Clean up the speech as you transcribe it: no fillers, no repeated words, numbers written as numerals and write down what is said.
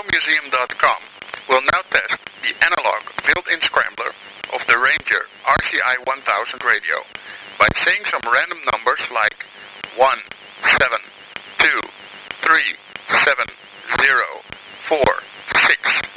RadioMuseum.com will now test the analog built-in scrambler of the Ranger RCI 1000 radio by saying some random numbers like 1, 7, 2, 3, 7, 0, 4, 6.